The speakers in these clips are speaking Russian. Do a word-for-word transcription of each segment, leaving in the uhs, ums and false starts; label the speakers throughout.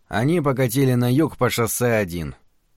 Speaker 1: Они покатили на юг по шоссе один.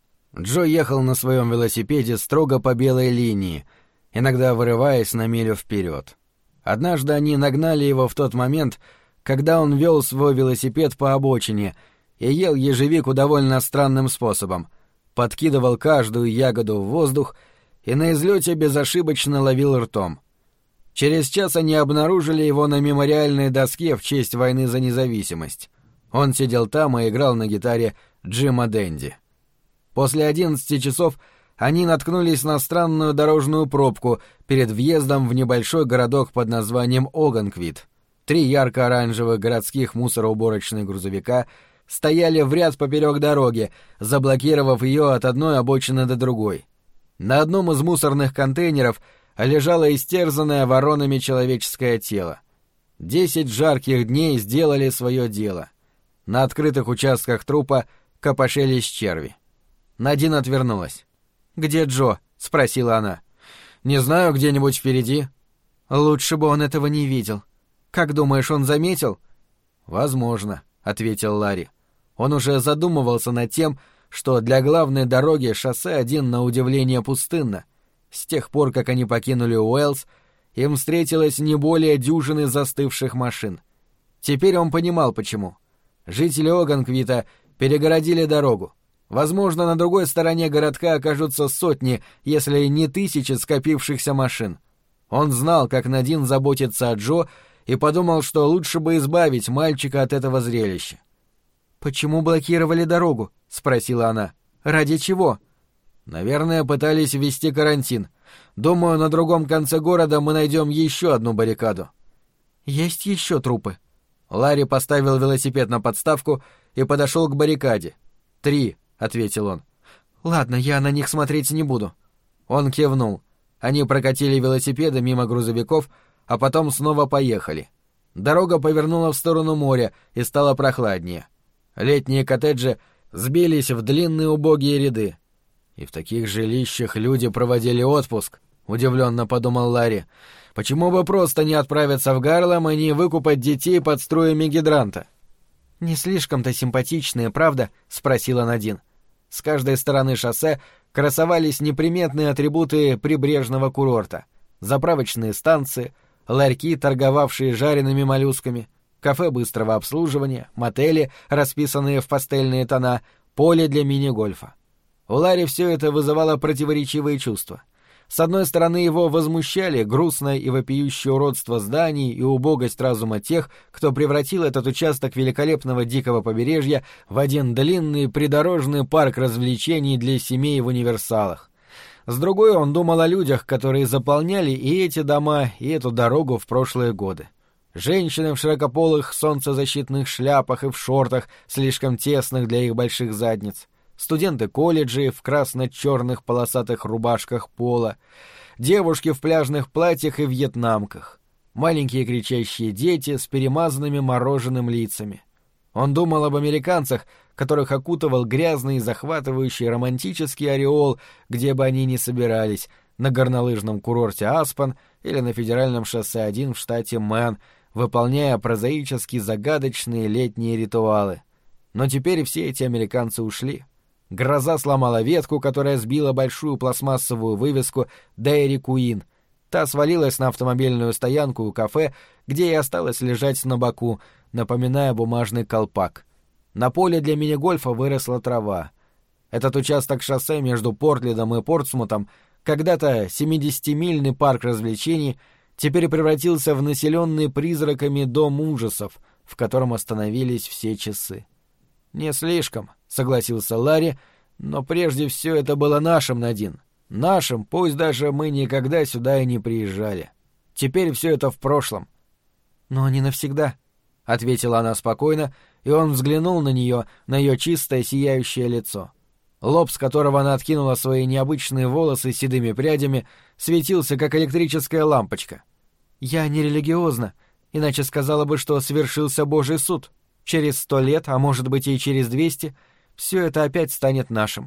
Speaker 1: Джо ехал на своем велосипеде строго по белой линии, иногда вырываясь на милю вперед. Однажды они нагнали его в тот момент, когда он вел свой велосипед по обочине и ел ежевику довольно странным способом. Подкидывал каждую ягоду в воздух и на излете безошибочно ловил ртом. Через час они обнаружили его на мемориальной доске в честь войны за независимость. Он сидел там и играл на гитаре Джима Дэнди. После одиннадцати часов они наткнулись на странную дорожную пробку перед въездом в небольшой городок под названием Огенквит. Три ярко-оранжевых городских мусороуборочных грузовика стояли в ряд поперек дороги, заблокировав ее от одной обочины до другой. На одном из мусорных контейнеров лежало истерзанное воронами человеческое тело. Десять жарких дней сделали свое дело. На открытых участках трупа копошились черви. Надин отвернулась. «Где Джо?» — спросила она. «Не знаю, где-нибудь впереди». «Лучше бы он этого не видел. Как думаешь, он заметил?» «Возможно», — ответил Ларри. Он уже задумывался над тем, что для главной дороги шоссе один на удивление пустынно. С тех пор, как они покинули Уэллс, им встретилось не более дюжины застывших машин. Теперь он понимал, почему. Жители Огенквита перегородили дорогу. Возможно, на другой стороне городка окажутся сотни, если не тысячи скопившихся машин. Он знал, как Надин заботится о Джо, и подумал, что лучше бы избавить мальчика от этого зрелища. «Почему блокировали дорогу?» — спросила она. «Ради чего?» «Наверное, пытались ввести карантин. Думаю, на другом конце города мы найдем еще одну баррикаду». «Есть еще трупы?» Ларри поставил велосипед на подставку и подошел к баррикаде. «Три», — ответил он. «Ладно, я на них смотреть не буду». Он кивнул. Они прокатили велосипеды мимо грузовиков, а потом снова поехали. Дорога повернула в сторону моря и стало прохладнее. Летние коттеджи сбились в длинные убогие ряды. «И в таких жилищах люди проводили отпуск», — удивленно подумал Ларри. «Почему бы просто не отправиться в Гарлем и не выкупать детей под струями гидранта?» «Не слишком-то симпатичные, правда?» — спросила Надин. С каждой стороны шоссе красовались неприметные атрибуты прибрежного курорта. Заправочные станции, ларьки, торговавшие жареными моллюсками, кафе быстрого обслуживания, мотели, расписанные в пастельные тона, поле для мини-гольфа. У Ларри все это вызывало противоречивые чувства. С одной стороны, его возмущали грустное и вопиющее уродство зданий и убогость разума тех, кто превратил этот участок великолепного дикого побережья в один длинный придорожный парк развлечений для семей в универсалах. С другой, он думал о людях, которые заполняли и эти дома, и эту дорогу в прошлые годы. Женщины в широкополых солнцезащитных шляпах и в шортах, слишком тесных для их больших задниц. Студенты колледжей в красно-черных полосатых рубашках пола, девушки в пляжных платьях и вьетнамках, маленькие кричащие дети с перемазанными мороженым лицами. Он думал об американцах, которых окутывал грязный и захватывающий романтический ореол, где бы они ни собирались, на горнолыжном курорте Аспен или на федеральном шоссе один в штате Мэн, выполняя прозаически загадочные летние ритуалы. Но теперь все эти американцы ушли. Гроза сломала ветку, которая сбила большую пластмассовую вывеску «Dairy Queen». Та свалилась на автомобильную стоянку у кафе, где и осталась лежать на боку, напоминая бумажный колпак. На поле для мини-гольфа выросла трава. Этот участок шоссе между Портлендом и Портсмутом, когда-то семидесятимильный парк развлечений, теперь превратился в населенный призраками дом ужасов, в котором остановились все часы. «Не слишком», — согласился Ларри, — «но прежде все это было нашим, Надин. Нашим, пусть даже мы никогда сюда и не приезжали. Теперь все это в прошлом». «Но не навсегда», — ответила она спокойно, и он взглянул на нее, на ее чистое сияющее лицо. Лоб, с которого она откинула свои необычные волосы седыми прядями, светился, как электрическая лампочка. «Я не религиозна, иначе сказала бы, что свершился Божий суд. Через сто лет, а может быть и через двести, все это опять станет нашим.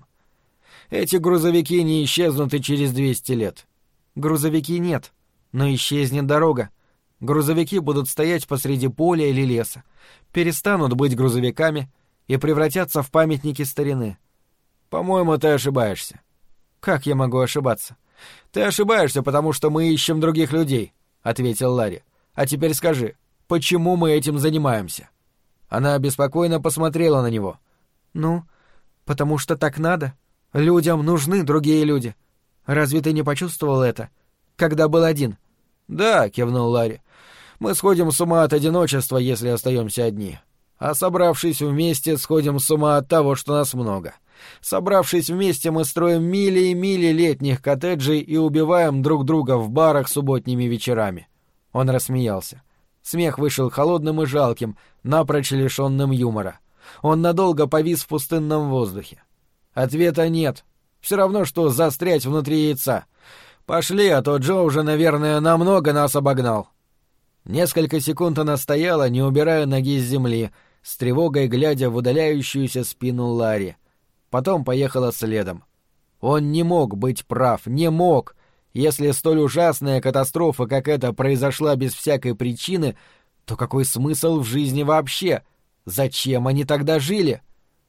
Speaker 1: Эти грузовики не исчезнут и через двести лет. Грузовики нет, но исчезнет дорога. Грузовики будут стоять посреди поля или леса, перестанут быть грузовиками, и превратятся в памятники старины. По-моему, ты ошибаешься. Как я могу ошибаться? Ты ошибаешься, потому что мы ищем других людей, ответил Ларри. А теперь скажи, почему мы этим занимаемся? Она обеспокоенно посмотрела на него. Ну, потому что так надо. Людям нужны другие люди. Разве ты не почувствовал это, когда был один? Да, кивнул Ларри. Мы сходим с ума от одиночества, если остаемся одни. А собравшись вместе, сходим с ума от того, что нас много. Собравшись вместе, мы строим мили и мили летних коттеджей и убиваем друг друга в барах субботними вечерами. Он рассмеялся. Смех вышел холодным и жалким, напрочь лишенным юмора. Он надолго повис в пустынном воздухе. Ответа нет. Все равно, что застрять внутри яйца. Пошли, а то Джо уже, наверное, намного нас обогнал. Несколько секунд она стояла, не убирая ноги с земли, с тревогой глядя в удаляющуюся спину Ларри. Потом поехала следом. Он не мог быть прав, не мог. Если столь ужасная катастрофа, как эта, произошла без всякой причины, то какой смысл в жизни вообще? Зачем они тогда жили?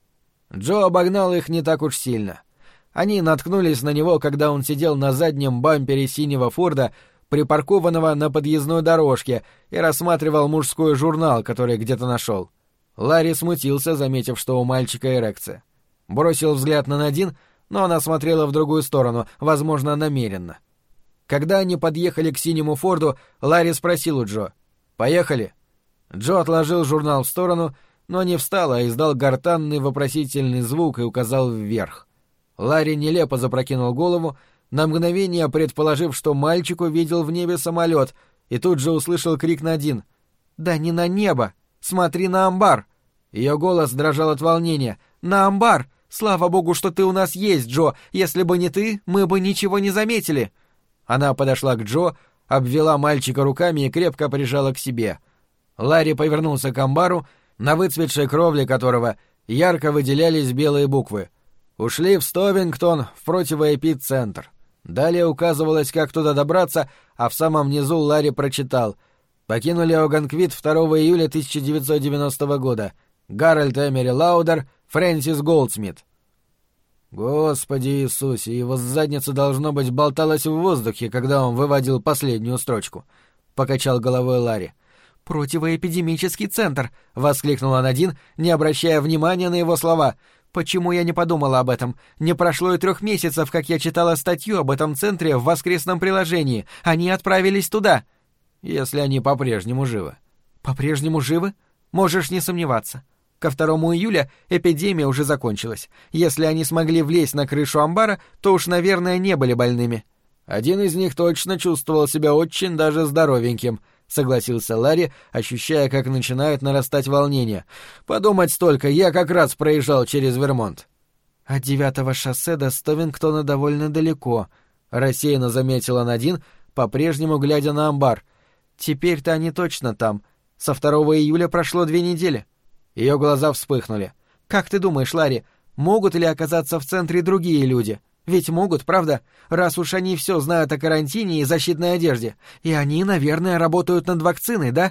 Speaker 1: Джо обогнал их не так уж сильно. Они наткнулись на него, когда он сидел на заднем бампере синего Форда, припаркованного на подъездной дорожке, и рассматривал мужской журнал, который где-то нашел. Ларри смутился, заметив, что у мальчика эрекция. Бросил взгляд на Надин, но она смотрела в другую сторону, возможно, намеренно. Когда они подъехали к синему Форду, Ларри спросил у Джо: «Поехали?» Джо отложил журнал в сторону, но не встал, а издал гортанный вопросительный звук и указал вверх. Ларри нелепо запрокинул голову, на мгновение предположив, что мальчик увидел в небе самолет, и тут же услышал крик Надин: «Да не на небо! Смотри на амбар!» Ее голос дрожал от волнения. «На амбар! Слава богу, что ты у нас есть, Джо! Если бы не ты, мы бы ничего не заметили!» Она подошла к Джо, обвела мальчика руками и крепко прижала к себе. Ларри повернулся к амбару, на выцветшей кровле которого ярко выделялись белые буквы. «Ушли в Стовингтон, в противоэпицентр». Далее указывалось, как туда добраться, а в самом низу Ларри прочитал: «Покинули Оганквит второго июля тысяча девятьсот девяностого года. Гарольд Эмери Лаудер, Фрэнсис Голдсмит». Господи Иисусе, его задница, должно быть, болталась в воздухе, когда он выводил последнюю строчку. Покачал головой Ларри. «Противоэпидемический центр!» — воскликнула Надин, не обращая внимания на его слова. «Почему я не подумала об этом? Не прошло и трех месяцев, как я читала статью об этом центре в воскресном приложении. Они отправились туда!» «Если они по-прежнему живы». «По-прежнему живы? Можешь не сомневаться. Ко второму июля эпидемия уже закончилась. Если они смогли влезть на крышу амбара, то уж, наверное, не были больными». «Один из них точно чувствовал себя очень даже здоровеньким», — согласился Ларри, ощущая, как начинает нарастать волнение. «Подумать только, я как раз проезжал через Вермонт». «От девятого шоссе до Стовингтона довольно далеко», — рассеянно заметила Надин, по-прежнему глядя на амбар. «Теперь-то они точно там. Со второго июля прошло две недели». Ее глаза вспыхнули. «Как ты думаешь, Ларри, могут ли оказаться в центре другие люди? Ведь могут, правда? Раз уж они все знают о карантине и защитной одежде. И они, наверное, работают над вакциной, да?»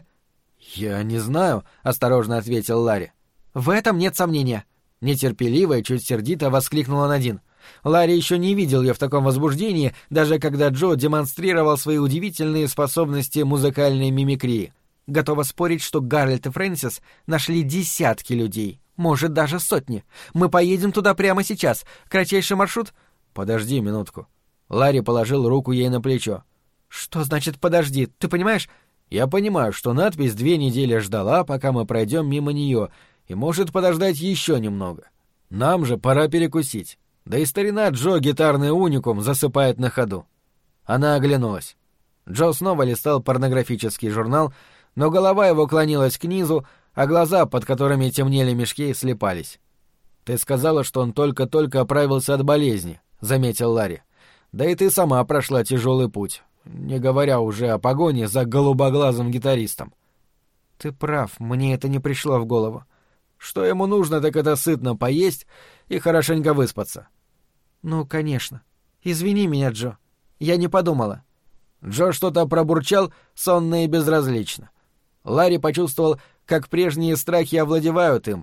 Speaker 1: «Я не знаю», — осторожно ответил Ларри. «В этом нет сомнения». Нетерпеливо и чуть сердито воскликнула Надин. Ларри еще не видел ее в таком возбуждении, даже когда Джо демонстрировал свои удивительные способности музыкальной мимикрии. «Готова спорить, что Гарольд и Фрэнсис нашли десятки людей, может, даже сотни. Мы поедем туда прямо сейчас. Кратчайший маршрут...» «Подожди минутку». Ларри положил руку ей на плечо. «Что значит «подожди»? Ты понимаешь?» «Я понимаю, что надпись две недели ждала, пока мы пройдем мимо нее, и может подождать еще немного. Нам же пора перекусить. Да и старина Джо гитарный уникум засыпает на ходу». Она оглянулась. Джо снова листал порнографический журнал, но голова его клонилась к низу, а глаза, под которыми темнели мешки, слепались. «Ты сказала, что он только-только оправился от болезни», — заметил Ларри. «Да и ты сама прошла тяжелый путь, не говоря уже о погоне за голубоглазым гитаристом». «Ты прав, мне это не пришло в голову. Что ему нужно, так это сытно поесть и хорошенько выспаться». «Ну, конечно. Извини меня, Джо. Я не подумала». Джо что-то пробурчал, сонно и безразлично. Ларри почувствовал, как прежние страхи овладевают им.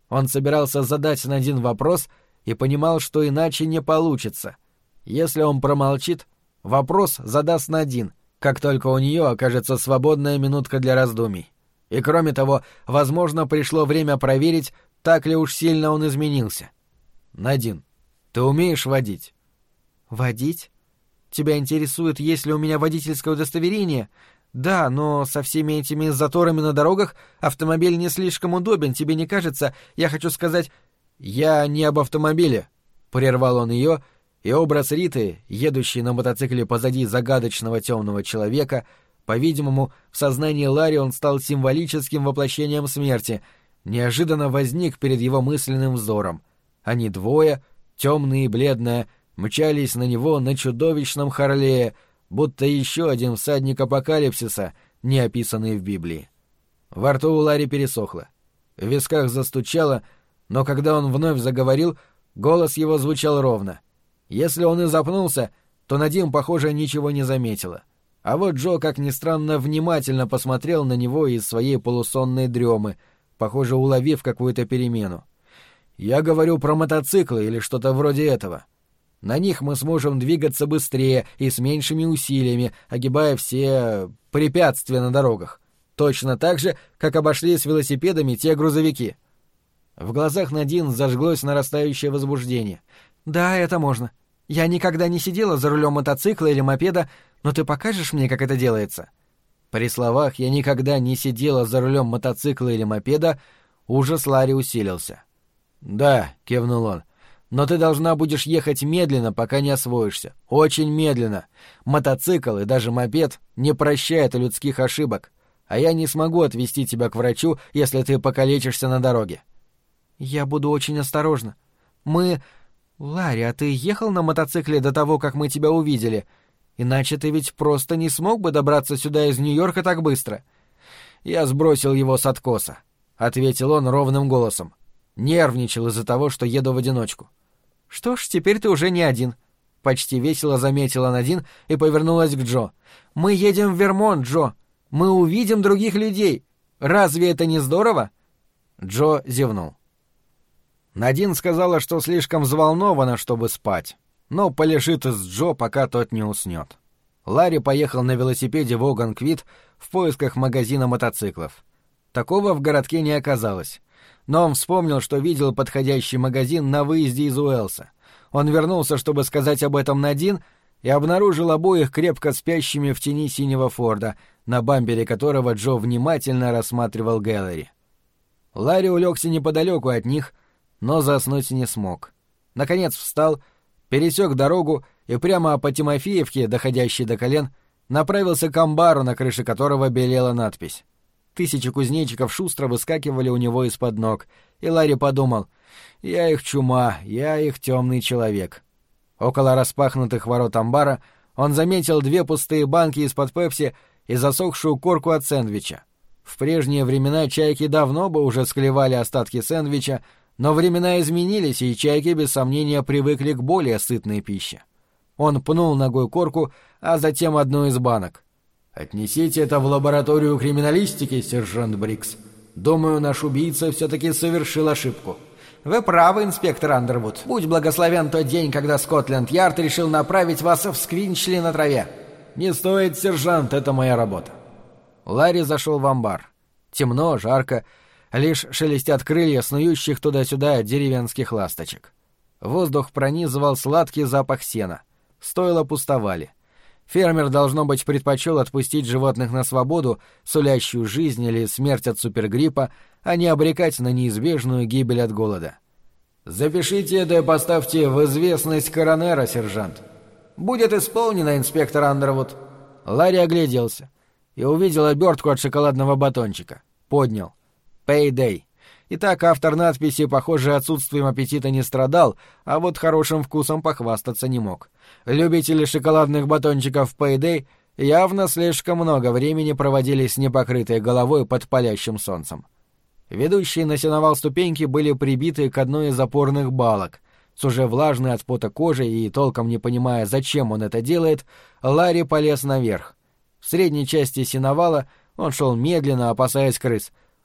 Speaker 1: Он собирался задать Надин вопрос и понимал, что иначе не получится. Если он промолчит, вопрос задаст Надин, как только у нее окажется свободная минутка для раздумий. И кроме того, возможно, пришло время проверить, так ли уж сильно он изменился. «Надин, ты умеешь водить?» «Водить? Тебя интересует, есть ли у меня водительское удостоверение? Да, но со всеми этими заторами на дорогах автомобиль не слишком удобен, тебе не кажется? Я хочу сказать...» «Я не об автомобиле», — прервал он ее, и образ Риты, едущей на мотоцикле позади загадочного темного человека, по-видимому, в сознании Ларри он стал символическим воплощением смерти, неожиданно возник перед его мысленным взором. Они двое, темные и бледные, мчались на него на чудовищном Харлее, будто еще один всадник апокалипсиса, не описанный в Библии. Во рту у Ларри пересохло. В висках застучало, но когда он вновь заговорил, голос его звучал ровно. Если он и запнулся, то Надин, похоже, ничего не заметила. А вот Джо, как ни странно, внимательно посмотрел на него из своей полусонной дремы, похоже, уловив какую-то перемену. «Я говорю про мотоциклы или что-то вроде этого. На них мы сможем двигаться быстрее и с меньшими усилиями, огибая все препятствия на дорогах. Точно так же, как обошли с велосипедами те грузовики». В глазах Надин зажглось нарастающее возбуждение. «Да, это можно. Я никогда не сидела за рулем мотоцикла или мопеда, но ты покажешь мне, как это делается?» При словах «я никогда не сидела за рулем мотоцикла или мопеда» ужас Ларри усилился. «Да», — кивнул он, — «но ты должна будешь ехать медленно, пока не освоишься. Очень медленно. Мотоцикл и даже мопед не прощают людских ошибок, а я не смогу отвезти тебя к врачу, если ты покалечишься на дороге». «Я буду очень осторожна. Мы... Ларри, а ты ехал на мотоцикле до того, как мы тебя увидели? Иначе ты ведь просто не смог бы добраться сюда из Нью-Йорка так быстро». «Я сбросил его с откоса», — ответил он ровным голосом. «Нервничал из-за того, что еду в одиночку». «Что ж, теперь ты уже не один», — почти весело заметила Надин и повернулась к Джо. «Мы едем в Вермонт, Джо. Мы увидим других людей. Разве это не здорово?» Джо зевнул. Надин сказала, что слишком взволнована, чтобы спать, но полежит с Джо, пока тот не уснет. Ларри поехал на велосипеде в Оган-Квит в поисках магазина мотоциклов. Такого в городке не оказалось. Но он вспомнил, что видел подходящий магазин на выезде из Уэлса. Он вернулся, чтобы сказать об этом Надин, и обнаружил обоих крепко спящими в тени синего Форда, на бампере которого Джо внимательно рассматривал гэллери. Ларри улегся неподалеку от них, но заснуть не смог. Наконец встал, пересек дорогу и прямо по Тимофеевке, доходящей до колен, направился к амбару, на крыше которого белела надпись. Тысячи кузнечиков шустро выскакивали у него из-под ног, и Ларри подумал: «Я их чума, я их темный человек». Около распахнутых ворот амбара он заметил две пустые банки из-под пепси и засохшую корку от сэндвича. В прежние времена чайки давно бы уже склевали остатки сэндвича, но времена изменились, и чайки без сомнения привыкли к более сытной пище. Он пнул ногой корку, а затем одну из банок. «Отнесите это в лабораторию криминалистики, сержант Брикс. Думаю, наш убийца все-таки совершил ошибку». «Вы правы, инспектор Андервуд. Будь благословен тот день, когда Скотленд-Ярд решил направить вас в Сквинчли на траве». «Не стоит, сержант, это моя работа». Ларри зашел в амбар. Темно, жарко, лишь шелестят крылья снующих туда-сюда деревенских ласточек. Воздух пронизывал сладкий запах сена. Стойла пустовали. Фермер, должно быть, предпочел отпустить животных на свободу, сулящую жизнь или смерть от супергриппа, а не обрекать на неизбежную гибель от голода. «Запишите это и поставьте в известность коронера, сержант». «Будет исполнено, инспектор Андервуд». Ларри огляделся и увидел обертку от шоколадного батончика. Поднял. «Payday». Итак, автор надписи, похоже, отсутствием аппетита не страдал, а вот хорошим вкусом похвастаться не мог. Любители шоколадных батончиков Payday явно слишком много времени проводили с непокрытой головой под палящим солнцем. Ведущие на сеновал ступеньки были прибиты к одной из опорных балок. С уже влажной от пота кожей и толком не понимая, зачем он это делает, Ларри полез наверх. В средней части сеновала он шел медленно, опасаясь крыс.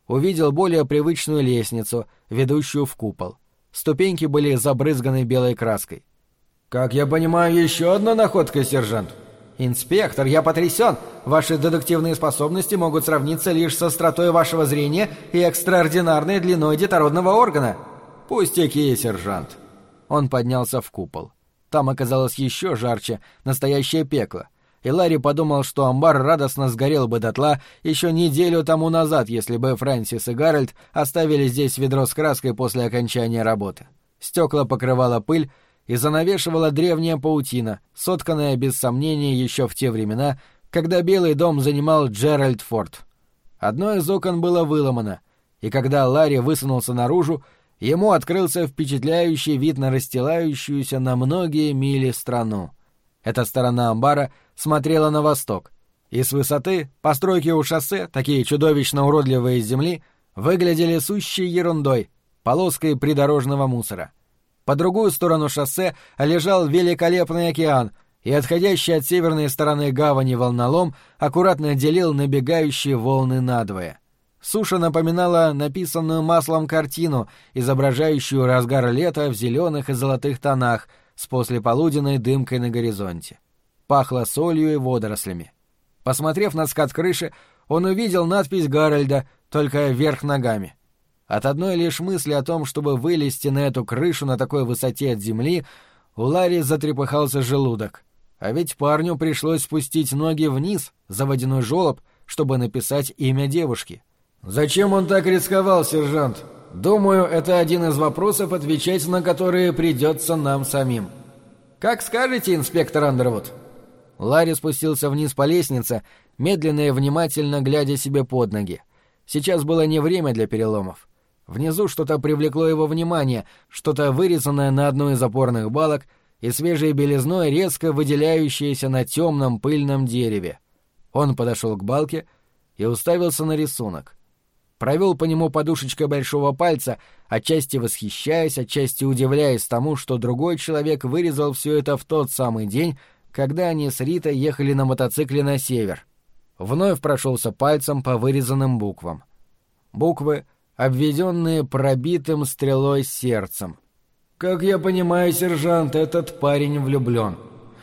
Speaker 1: увидел более привычную лестницу, ведущую в купол. Ступеньки были забрызганы белой краской. «Как я понимаю, еще одна находка, сержант?» «Инспектор, я потрясен! Ваши дедуктивные способности могут сравниться лишь с остротой вашего зрения и экстраординарной длиной детородного органа!» «Пустяки, сержант!» Он поднялся в купол. Там оказалось еще жарче, настоящее пекло. И Ларри подумал, что амбар радостно сгорел бы дотла еще неделю тому назад, если бы Фрэнсис и Гарольд оставили здесь ведро с краской после окончания работы. Стекла покрывала пыль и занавешивала древняя паутина, сотканная без сомнения еще в те времена, когда Белый дом занимал Джеральд Форд. Одно из окон было выломано, и когда Ларри высунулся наружу, ему открылся впечатляющий вид на расстилающуюся на многие мили страну. Эта сторона амбара смотрела на восток, и с высоты постройки у шоссе, такие чудовищно уродливые из земли, выглядели сущей ерундой, полоской придорожного мусора. По другую сторону шоссе лежал великолепный океан, и отходящий от северной стороны гавани волнолом аккуратно делил набегающие волны надвое. Суша напоминала написанную маслом картину, изображающую разгар лета в зеленых и золотых тонах, с послеполуденной дымкой на горизонте. Пахло солью и водорослями. Посмотрев на скат крыши, он увидел надпись Гарольда, только вверх ногами. От одной лишь мысли о том, чтобы вылезти на эту крышу на такой высоте от земли, у Ларри затрепыхался желудок. А ведь парню пришлось спустить ноги вниз за водяной желоб, чтобы написать имя девушки. «Зачем он так рисковал, сержант? Думаю, это один из вопросов, отвечать на которые придется нам самим». «Как скажете, инспектор Андервуд». Ларри спустился вниз по лестнице, медленно и внимательно глядя себе под ноги. Сейчас было не время для переломов. Внизу что-то привлекло его внимание, что-то вырезанное на одной из опорных балок и свежей белизной резко выделяющееся на темном пыльном дереве. Он подошел к балке и уставился на рисунок. Провел по нему подушечкой большого пальца, отчасти восхищаясь, отчасти удивляясь тому, что другой человек вырезал все это в тот самый день, когда они с Ритой ехали на мотоцикле на север. Вновь прошелся пальцем по вырезанным буквам. Буквы, обведенные пробитым стрелой сердцем. «Как я понимаю, сержант, этот парень влюблен».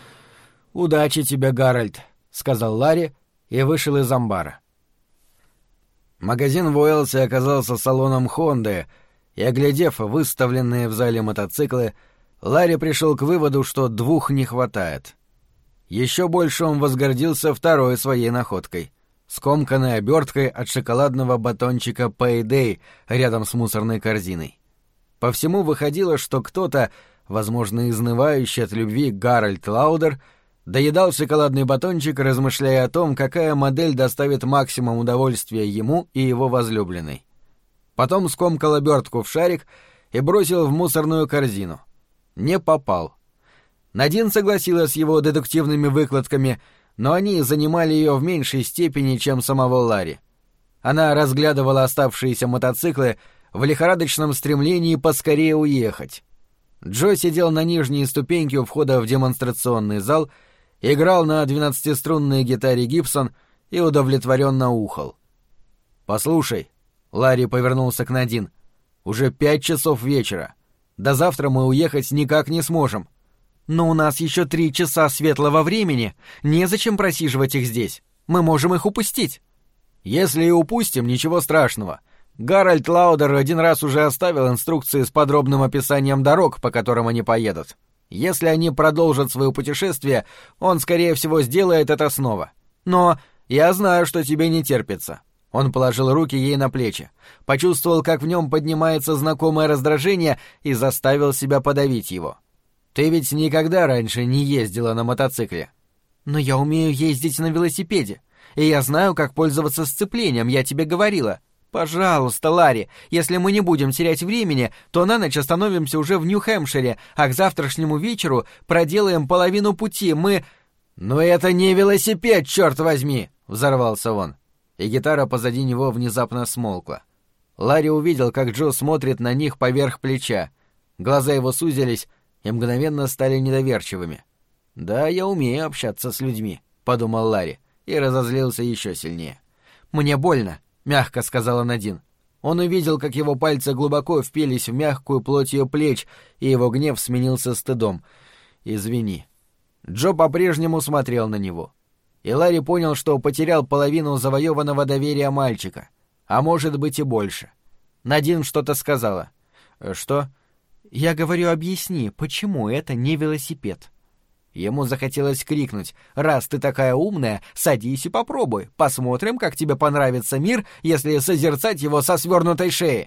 Speaker 1: «Удачи тебе, Гарольд», — сказал Ларри и вышел из амбара. Магазин в Уэлсе оказался салоном «Хонды», и, оглядев выставленные в зале мотоциклы, Ларри пришел к выводу, что двух не хватает. Еще больше он возгордился второй своей находкой — скомканной оберткой от шоколадного батончика Payday рядом с мусорной корзиной. По всему выходило, что кто-то, возможно, изнывающий от любви Гарольд Лаудер, доедал шоколадный батончик, размышляя о том, какая модель доставит максимум удовольствия ему и его возлюбленной. Потом скомкал обертку в шарик и бросил в мусорную корзину. Не попал. Надин согласилась с его дедуктивными выкладками, но они занимали ее в меньшей степени, чем самого Ларри. Она разглядывала оставшиеся мотоциклы в лихорадочном стремлении поскорее уехать. Джо сидел на нижней ступеньке у входа в демонстрационный зал, играл на двенадцатиструнной гитаре Гибсон и удовлетворенно ухал. «Послушай», — Ларри повернулся к Надин, — «уже пять часов вечера. До завтра мы уехать никак не сможем». «Но у нас еще три часа светлого времени. Незачем просиживать их здесь. Мы можем их упустить». «Если и упустим, ничего страшного. Гарольд Лаудер один раз уже оставил инструкции с подробным описанием дорог, по которым они поедут. Если они продолжат свое путешествие, он, скорее всего, сделает это снова. Но я знаю, что тебе не терпится». Он положил руки ей на плечи, почувствовал, как в нем поднимается знакомое раздражение, и заставил себя подавить его. «Ты ведь никогда раньше не ездила на мотоцикле». «Но я умею ездить на велосипеде, и я знаю, как пользоваться сцеплением, я тебе говорила. Пожалуйста, Ларри, если мы не будем терять времени, то на ночь остановимся уже в Нью-Хэмпшире, а к завтрашнему вечеру проделаем половину пути, мы...» «Но это не велосипед, черт возьми!» — взорвался он, и гитара позади него внезапно смолкла. Ларри увидел, как Джо смотрит на них поверх плеча. Глаза его сузились и мгновенно стали недоверчивыми. «Да, я умею общаться с людьми», — подумал Ларри, и разозлился еще сильнее. «Мне больно», — мягко сказала Надин. Он увидел, как его пальцы глубоко впились в мягкую плоть ее плеч, и его гнев сменился стыдом. «Извини». Джо по-прежнему смотрел на него. И Ларри понял, что потерял половину завоеванного доверия мальчика, а может быть и больше. Надин что-то сказала. «Что?» «Я говорю, объясни, почему это не велосипед?» Ему захотелось крикнуть: «Раз ты такая умная, садись и попробуй. Посмотрим, как тебе понравится мир, если созерцать его со свернутой шеей».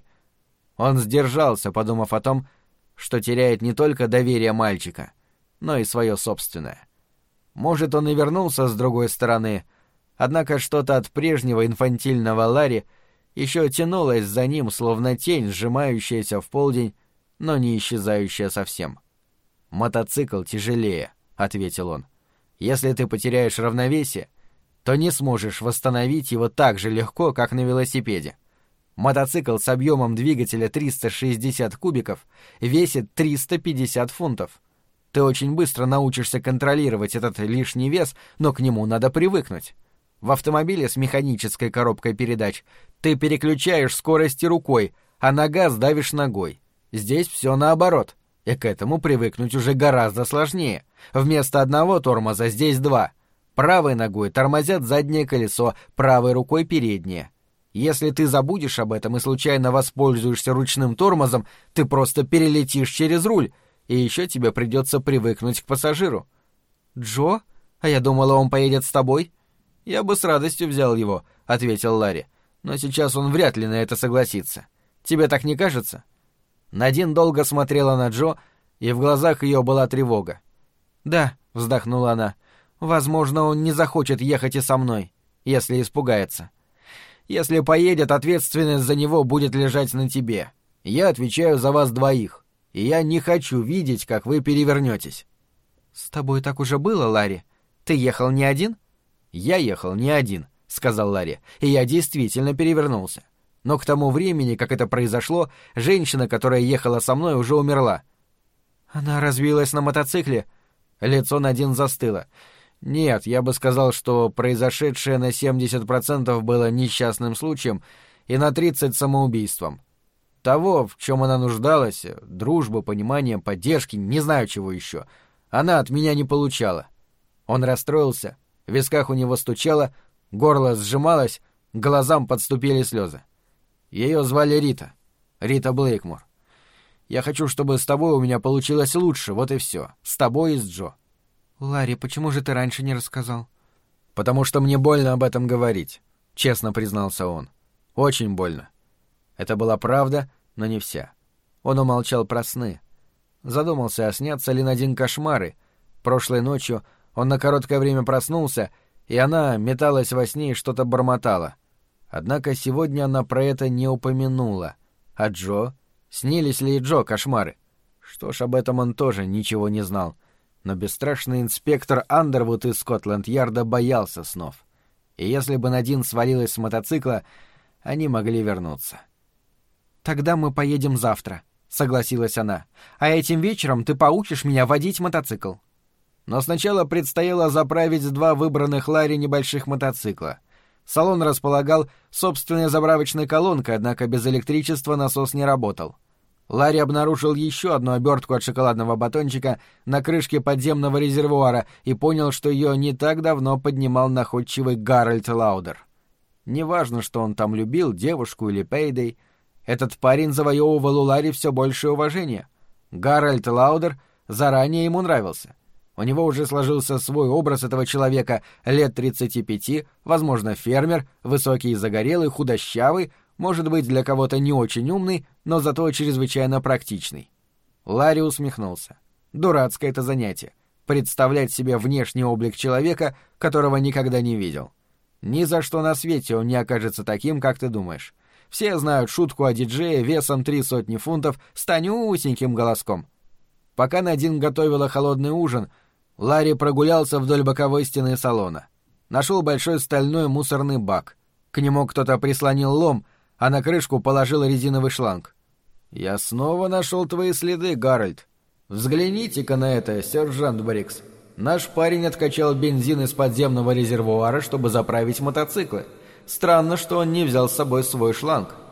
Speaker 1: Он сдержался, подумав о том, что теряет не только доверие мальчика, но и свое собственное. Может, он и вернулся с другой стороны, однако что-то от прежнего инфантильного Ларри еще тянулось за ним, словно тень, сжимающаяся в полдень, но не исчезающая совсем. «Мотоцикл тяжелее», — ответил он. «Если ты потеряешь равновесие, то не сможешь восстановить его так же легко, как на велосипеде. Мотоцикл с объемом двигателя триста шестьдесят кубиков весит триста пятьдесят фунтов. Ты очень быстро научишься контролировать этот лишний вес, но к нему надо привыкнуть. В автомобиле с механической коробкой передач ты переключаешь скорости рукой, а на газ давишь ногой. Здесь все наоборот, и к этому привыкнуть уже гораздо сложнее. Вместо одного тормоза здесь два. Правой ногой тормозят заднее колесо, правой рукой переднее. Если ты забудешь об этом и случайно воспользуешься ручным тормозом, ты просто перелетишь через руль, и еще тебе придется привыкнуть к пассажиру». «Джо? А я думала, он поедет с тобой». «Я бы с радостью взял его», — ответил Ларри. «Но сейчас он вряд ли на это согласится. Тебе так не кажется?» Надин долго смотрела на Джо, и в глазах ее была тревога. «Да», — вздохнула она, — «возможно, он не захочет ехать и со мной, если испугается. Если поедет, ответственность за него будет лежать на тебе. Я отвечаю за вас двоих, и я не хочу видеть, как вы перевернетесь». «С тобой так уже было, Ларри? Ты ехал не один?» «Я ехал не один», — сказал Ларри, — «и я действительно перевернулся. Но к тому времени, как это произошло, женщина, которая ехала со мной, уже умерла». «Она разбилась на мотоцикле?» Лицо Надин застыло. «Нет, я бы сказал, что произошедшее на семьдесят процентов было несчастным случаем и на тридцать процентов самоубийством. Того, в чем она нуждалась, дружбы, понимания, поддержки, не знаю чего еще, она от меня не получала». Он расстроился, в висках у него стучало, горло сжималось, к глазам подступили слезы. Ее звали Рита. Рита Блейкмор. Я хочу, чтобы с тобой у меня получилось лучше, вот и все. С тобой и с Джо. «Ларри, почему же ты раньше не рассказал?» «Потому что мне больно об этом говорить», — честно признался он. «Очень больно». Это была правда, но не вся. Он умолчал про сны. Задумался, а снятся ли Надин кошмары. Прошлой ночью он на короткое время проснулся, и она металась во сне и что-то бормотала. Однако сегодня она про это не упомянула. А Джо? Снились ли и Джо кошмары? Что ж, об этом он тоже ничего не знал. Но бесстрашный инспектор Андервуд из Скотланд-Ярда боялся снов. И если бы Надин свалилась с мотоцикла, они могли вернуться. «Тогда мы поедем завтра», — согласилась она. «А этим вечером ты поучишь меня водить мотоцикл». Но сначала предстояло заправить два выбранных Ларри небольших мотоцикла. Салон располагал собственной заправочной колонкой, однако без электричества насос не работал. Ларри обнаружил еще одну обертку от шоколадного батончика на крышке подземного резервуара и понял, что ее не так давно поднимал находчивый Гарольд Лаудер. Неважно, что он там любил, девушку или Пейдей, этот парень завоевывал у Ларри все большее уважение. Гарольд Лаудер заранее ему нравился. У него уже сложился свой образ этого человека, лет тридцати пяти, возможно, фермер, высокий и загорелый, худощавый, может быть, для кого-то не очень умный, но зато чрезвычайно практичный. Ларри усмехнулся. Дурацкое это занятие — представлять себе внешний облик человека, которого никогда не видел. Ни за что на свете он не окажется таким, как ты думаешь. Все знают шутку о диджее весом три сотни фунтов с тонюсеньким голоском. Пока Надин готовила холодный ужин, Ларри прогулялся вдоль боковой стены салона. Нашел большой стальной мусорный бак. К нему кто-то прислонил лом, а на крышку положил резиновый шланг. «Я снова нашел твои следы, Гарольд. Взгляните-ка на это, сержант Брикс. Наш парень откачал бензин из подземного резервуара, чтобы заправить мотоциклы. Странно, что он не взял с собой свой шланг.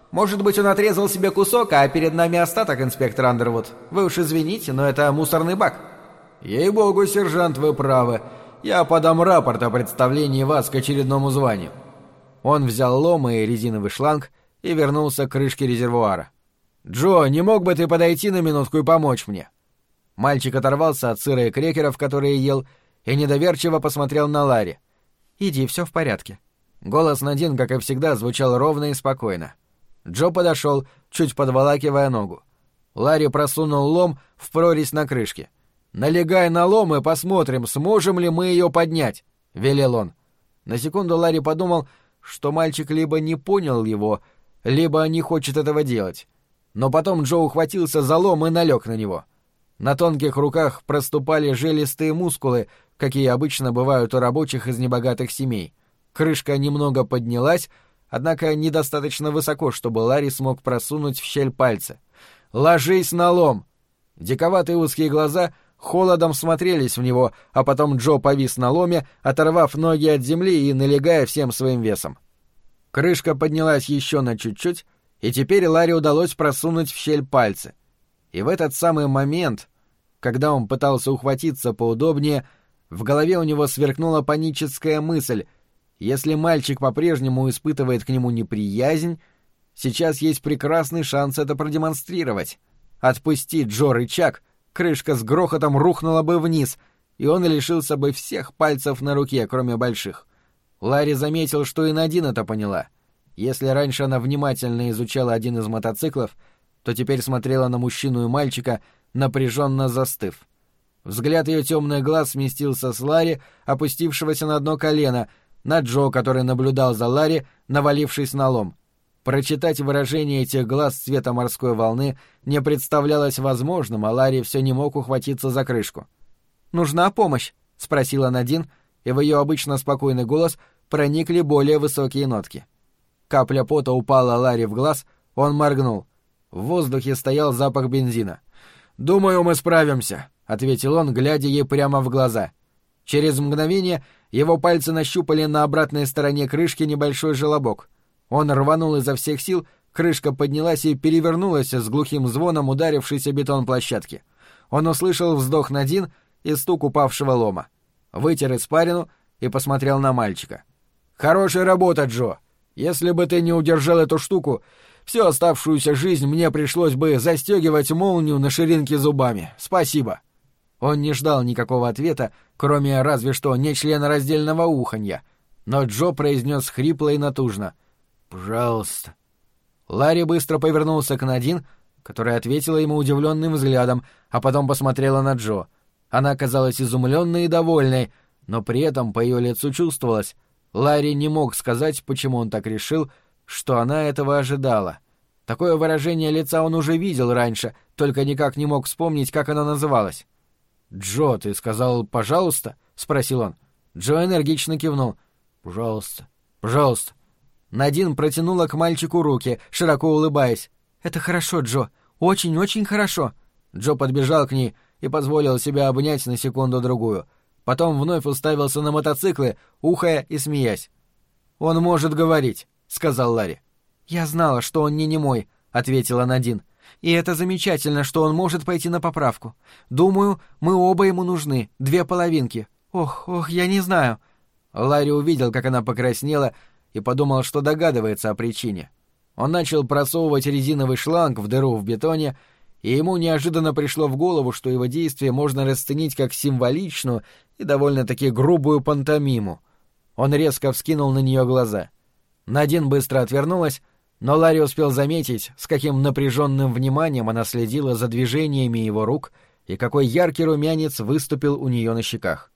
Speaker 1: Может быть, он отрезал себе кусок, а перед нами остаток, инспектор Андервуд. Вы уж извините, но это мусорный бак». «Ей-богу, сержант, вы правы. Я подам рапорт о представлении вас к очередному званию». Он взял лом и резиновый шланг и вернулся к крышке резервуара. «Джо, не мог бы ты подойти на минутку и помочь мне?» Мальчик оторвался от сыра и крекеров, которые ел, и недоверчиво посмотрел на Ларри. «Иди, все в порядке». Голос Надин, как и всегда, звучал ровно и спокойно. Джо подошел, чуть подволакивая ногу. Ларри просунул лом в прорезь на крышке. «Налегай на лом и посмотрим, сможем ли мы ее поднять», — велел он. На секунду Ларри подумал, что мальчик либо не понял его, либо не хочет этого делать. Но потом Джо ухватился за лом и налег на него. На тонких руках проступали жилистые мускулы, какие обычно бывают у рабочих из небогатых семей. Крышка немного поднялась, однако недостаточно высоко, чтобы Ларри смог просунуть в щель пальцы. «Ложись на лом!» Диковатые узкие глаза холодом смотрелись в него, а потом Джо повис на ломе, оторвав ноги от земли и налегая всем своим весом. Крышка поднялась еще на чуть-чуть, и теперь Ларри удалось просунуть в щель пальцы. И в этот самый момент, когда он пытался ухватиться поудобнее, в голове у него сверкнула паническая мысль: если мальчик по-прежнему испытывает к нему неприязнь, сейчас есть прекрасный шанс это продемонстрировать. Отпусти Джо рычаг, крышка с грохотом рухнула бы вниз, и он лишился бы всех пальцев на руке, кроме больших. Ларри заметил, что и Надин это поняла. Если раньше она внимательно изучала один из мотоциклов, то теперь смотрела на мужчину и мальчика, напряженно застыв. Взгляд ее темных глаз сместился с Ларри, опустившегося на одно колено, на Джо, который наблюдал за Ларри, навалившись на лом. Прочитать выражение этих глаз цвета морской волны не представлялось возможным, а Ларри все не мог ухватиться за крышку. «Нужна помощь?» — спросила Надин, и в ее обычно спокойный голос проникли более высокие нотки. Капля пота упала Ларри в глаз, он моргнул. В воздухе стоял запах бензина. «Думаю, мы справимся», — ответил он, глядя ей прямо в глаза. Через мгновение его пальцы нащупали на обратной стороне крышки небольшой желобок. Он рванул изо всех сил, крышка поднялась и перевернулась с глухим звоном, ударившийся бетон площадки. Он услышал вздох Надин и стук упавшего лома. Вытер испарину и посмотрел на мальчика. «Хорошая работа, Джо. Если бы ты не удержал эту штуку, всю оставшуюся жизнь мне пришлось бы застегивать молнию на ширинке зубами. Спасибо». Он не ждал никакого ответа, кроме разве что нечленораздельного уханья, но Джо произнес хрипло и натужно: «Пожалуйста». Ларри быстро повернулся к Надин, которая ответила ему удивленным взглядом, а потом посмотрела на Джо. Она казалась изумленной и довольной, но при этом по ее лицу чувствовалось. Ларри не мог сказать, почему он так решил, что она этого ожидала. Такое выражение лица он уже видел раньше, только никак не мог вспомнить, как оно называлось. «Джо, ты сказал «пожалуйста»?» — спросил он. Джо энергично кивнул. «Пожалуйста, пожалуйста». Надин протянула к мальчику руки, широко улыбаясь. «Это хорошо, Джо, очень-очень хорошо». Джо подбежал к ней и позволил себя обнять на секунду-другую. Потом вновь уставился на мотоциклы, ухая и смеясь. «Он может говорить», — сказал Ларри. «Я знала, что он не немой», — ответила Надин. «И это замечательно, что он может пойти на поправку. Думаю, мы оба ему нужны, две половинки. Ох, ох, я не знаю». Ларри увидел, как она покраснела, и подумал, что догадывается о причине. Он начал просовывать резиновый шланг в дыру в бетоне, и ему неожиданно пришло в голову, что его действие можно расценить как символичную и довольно-таки грубую пантомиму. Он резко вскинул на нее глаза. Надин быстро отвернулась, но Ларри успел заметить, с каким напряженным вниманием она следила за движениями его рук и какой яркий румянец выступил у нее на щеках.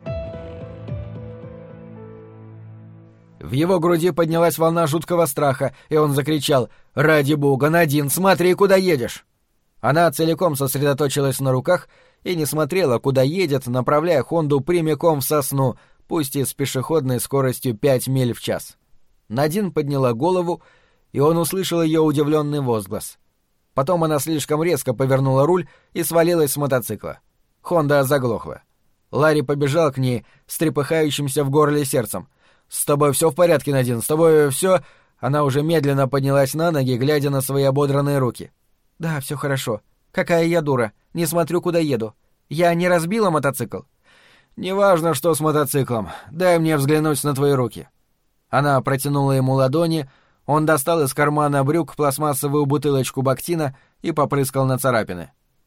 Speaker 1: В его груди поднялась волна жуткого страха, и он закричал: «Ради бога, Надин, смотри, куда едешь!» Она целиком сосредоточилась на руках и не смотрела, куда едет, направляя Хонду прямиком в сосну, пусть и с пешеходной скоростью пять миль в час. Надин подняла голову, и он услышал ее удивленный возглас. Потом она слишком резко повернула руль и свалилась с мотоцикла. Хонда заглохла. Ларри побежал к ней с трепыхающимся в горле сердцем. «С тобой все в порядке, Надин? С тобой все...» Она уже медленно поднялась на ноги, глядя на свои ободранные руки.
Speaker 2: «Да, все хорошо. Какая я дура. Не смотрю, куда еду. Я не разбила мотоцикл?»
Speaker 1: «Неважно, что с мотоциклом. Дай мне взглянуть на твои руки». Она протянула ему ладони, он достал из кармана брюк пластмассовую бутылочку бактина и попрыскал на царапины.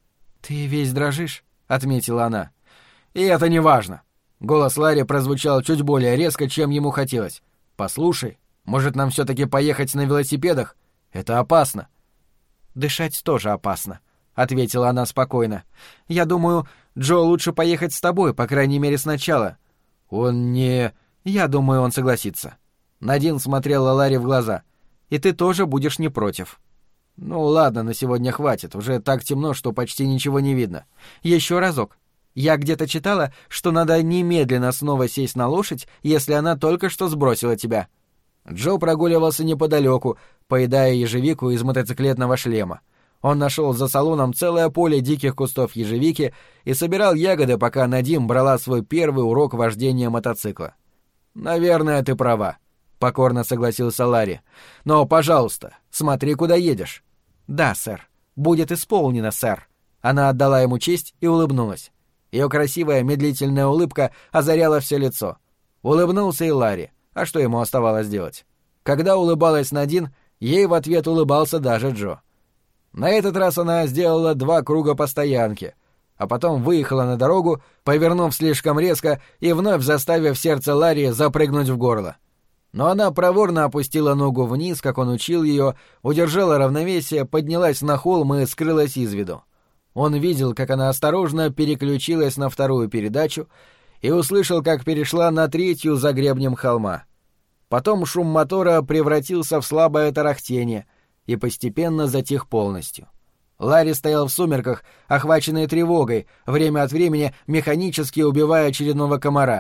Speaker 2: «Ты весь дрожишь», — отметила она.
Speaker 1: «И это не важно». Голос Ларри прозвучал чуть более резко, чем ему хотелось. «Послушай, может, нам все-таки поехать на велосипедах? Это опасно».
Speaker 2: «Дышать тоже опасно», — ответила она спокойно. «Я думаю, Джо лучше поехать с тобой, по крайней мере, сначала».
Speaker 1: «Он не...»
Speaker 2: «Я думаю, он согласится».
Speaker 1: Надин смотрела Ларри в глаза.
Speaker 2: «И ты тоже будешь не против».
Speaker 1: «Ну ладно, на сегодня хватит. Уже так темно, что почти ничего не видно».
Speaker 2: «Еще разок. Я где-то читала, что надо немедленно снова сесть на лошадь, если она только что сбросила тебя».
Speaker 1: Джо прогуливался неподалеку, поедая ежевику из мотоциклетного шлема. Он нашел за салоном целое поле диких кустов ежевики и собирал ягоды, пока Надим брала свой первый урок вождения мотоцикла. «Наверное, ты права», — покорно согласился Ларри. «Но, пожалуйста, смотри, куда едешь».
Speaker 2: «Да, сэр. Будет исполнено, сэр». Она отдала ему честь и улыбнулась.
Speaker 1: Ее красивая медлительная улыбка озаряла все лицо. Улыбнулся и Ларри. А что ему оставалось делать? Когда улыбалась Надин, ей в ответ улыбался даже Джо. На этот раз она сделала два круга по стоянке, а потом выехала на дорогу, повернув слишком резко и вновь заставив сердце Ларри запрыгнуть в горло. Но она проворно опустила ногу вниз, как он учил ее, удержала равновесие, поднялась на холм и скрылась из виду. Он видел, как она осторожно переключилась на вторую передачу и услышал, как перешла на третью за гребнем холма. Потом шум мотора превратился в слабое тарахтение и постепенно затих полностью. Ларри стоял в сумерках, охваченный тревогой, время от времени механически убивая очередного комара.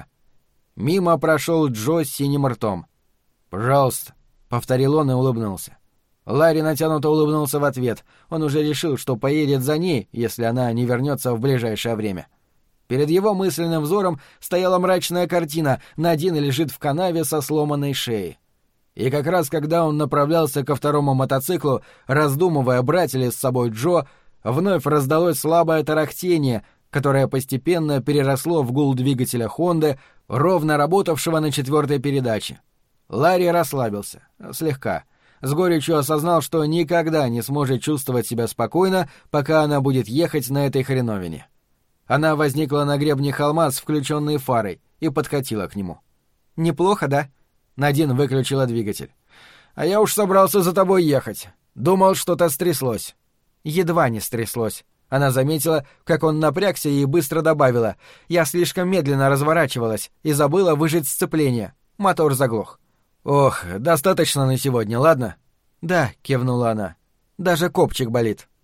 Speaker 1: Мимо прошел Джо с синим ртом. «Пожалуйста», — повторил он и улыбнулся. Ларри натянуто улыбнулся в ответ. Он уже решил, что поедет за ней, если она не вернется в ближайшее время. Перед его мысленным взором стояла мрачная картина. Надин лежит в канаве со сломанной шеей. И как раз когда он направлялся ко второму мотоциклу, раздумывая, брать ли с собой Джо, вновь раздалось слабое тарахтение, которое постепенно переросло в гул двигателя «Хонды», ровно работавшего на четвертой передаче. Ларри расслабился. Слегка. С горечью осознал, что никогда не сможет чувствовать себя спокойно, пока она будет ехать на этой хреновине. Она возникла на гребне холма с включенной фарой и подкатила к нему.
Speaker 2: «Неплохо, да?»
Speaker 1: Надин выключила двигатель. «А я уж собрался за тобой ехать. Думал, что-то стряслось».
Speaker 2: «Едва не стряслось». Она заметила, как он напрягся, и быстро добавила: «Я слишком медленно разворачивалась и забыла выжать сцепление. Мотор заглох».
Speaker 1: «Ох, достаточно на сегодня, ладно?»
Speaker 2: «Да», — кивнула она. «Даже копчик болит».